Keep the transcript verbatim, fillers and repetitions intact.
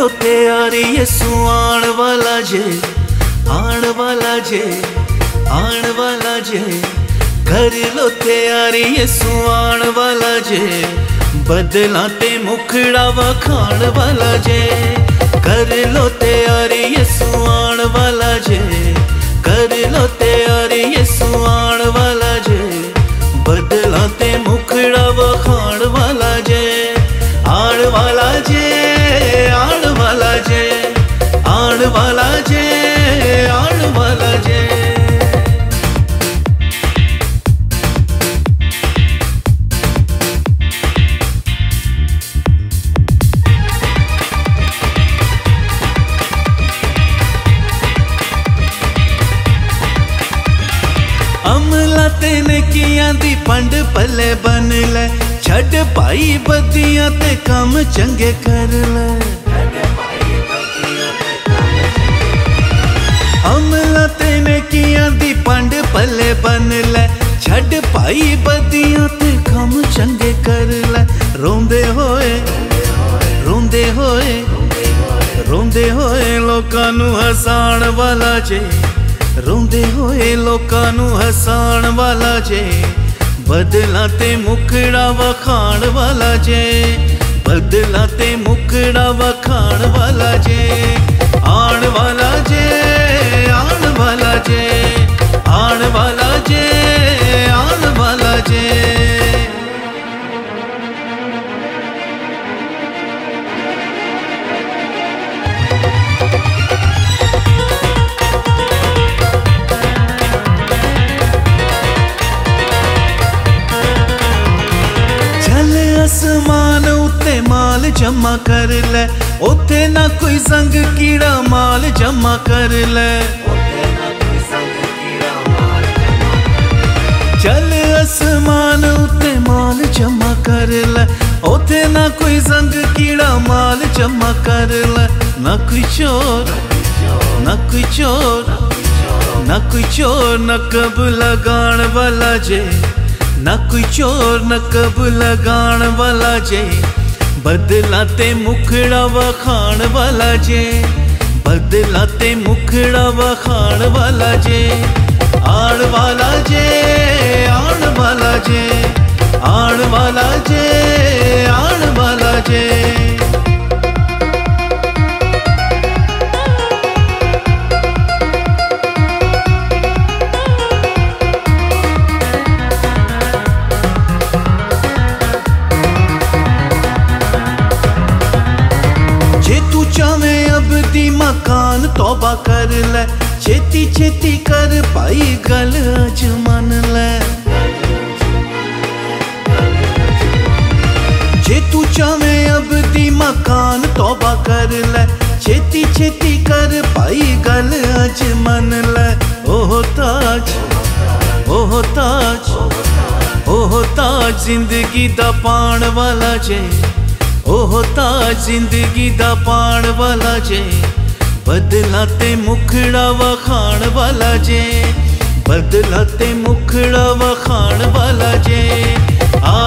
लो तैयारी यसु आण वाला जे, आण वाला जे, आण वाला जे। कर लो तैयारी यसु आण वाला जे, बदला ते मुखड़ा वखाण वाला जे। कर लो तैयारी यसु आण वाला जे, कर लो तैयारी यसु आण वाला जे, बदला ते मुखड़ा वखाण वाला जे। आण वाला जे, आण वाला जे, आण वाला जे, आण वाला जे। अमला तेने किया दी पंड पले बन ले, छड़ पाई बदियां ते कम चंगे कर ले। अमला तेने किया दी पंड पले बन ले, छड़ पाई बदियां ते कम चंगे कर ले। रोंदे होए रोंदे होए रोंदे होए लोकां नू हसाण वाला जे, रोंदे होए लोकां नू हसाण वाला जे। बदला ते मुखड़ा वखाण वाला जे, बदला ते मुखड़ा वखाण वाला जे। आण वाला जे, आण वाला जे, आण वाला जे, आण वाला जे। आसमान उत्ते माल जमा कर ले, उत्ते ना कोई संग कीड़ा माल जमा कर ले। चल आसमान उत्ते माल जमा कर ले, उत्ते ना कोई संग कीड़ा माल जमा कर ले। ना कोई चोर ना कोई चोर ना कोई चोर नकब लगाण वाला जे, ना कोई चोर नकब लगाण वाला जे। बदला ते मुखड़ा वखाण वाला जे, बदला ते मुखड़ा वखाण वाला जे। आण वाला जे, आण वाला जे, आण वाला जे, आण वाला जे। चावे अब दी मकान तौबा कर ले, छेती छेती कर पाई गल अज मन ले। जे तू चावे अब दी मकान तौबा कर ले, छेती छेती कर पाई गल अज मन ले। ओह ताज ओह ताज ओह ताज जिंदगी दा पाण वाला जे, ओह ताज जिंदगी दा पाण वाला जे। बदला ते मुखड़ा वखाण वाला जे, बदला ते मुखड़ा वखाण वाला जे। आ